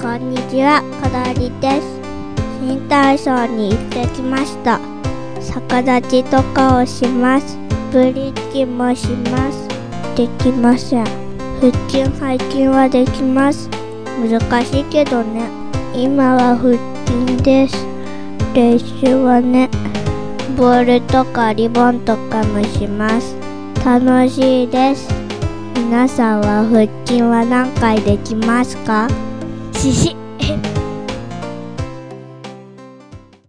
こんにちは、こだわりです。新体操に行ってきました。逆立ちとかをします。ブリッジもします。できません。腹筋背筋はできます。難しいけどね。今は腹筋です。練習はね、ボールとかリボンとかもします。楽しいです。皆さんは腹筋は何回できますか？ しし